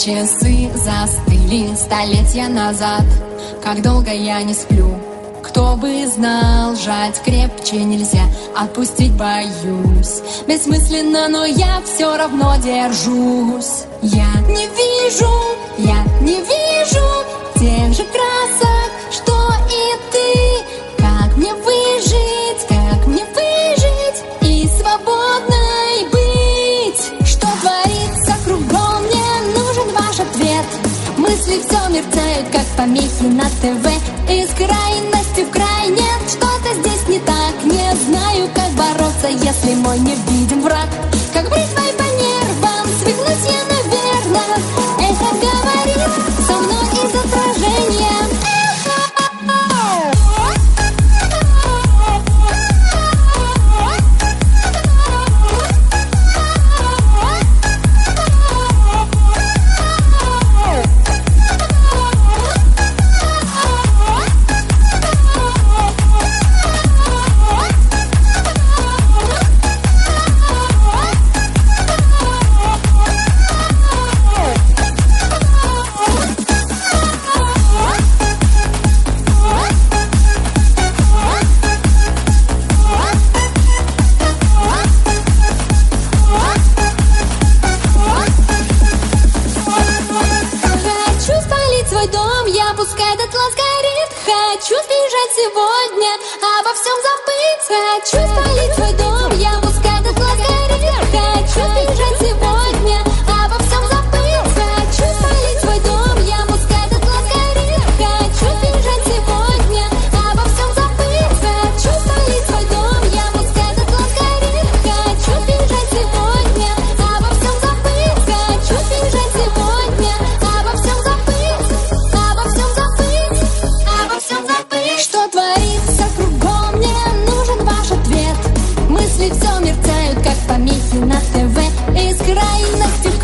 Часы застыли столетия назад. Как долго я не сплю, кто бы знал, сжать крепче нельзя, отпустить боюсь. Бессмысленно, но я все равно держусь. Я не вижу тех же красок, что и ты. Как мне выжить и свободной быть? Что творится кругом, мне нужен ваш ответ. Мысли все мерцают, как помехи на ТВ. Из крайности в край нет, что-то здесь не так. Не знаю, как бороться, если мой невидим враг. Как бритвой по нервам свихнусь я, наверное. Эхо говорит со мной из отражения. Пускай дотла сгорит. Хочу сбежать сегодня, обо всем забыть. Хочу спалить свой дом, я пускай дотла сгорит. Хочу сбежать сегодня, обо всем забыть. Хочу спалить свой дом, я пускай дотла сгорит. Хочу сбежать сегодня, обо всем забыть. Хочу спалить свой дом, я пускай дотла сгорит. Хочу сбежать сегодня, обо всем забыть. Хочу сбежать сегодня, обо всем забыть. Что творится кругом, мне нужен ваш ответ. Мысли все мерцают, как помехи на ТВ. Из крайности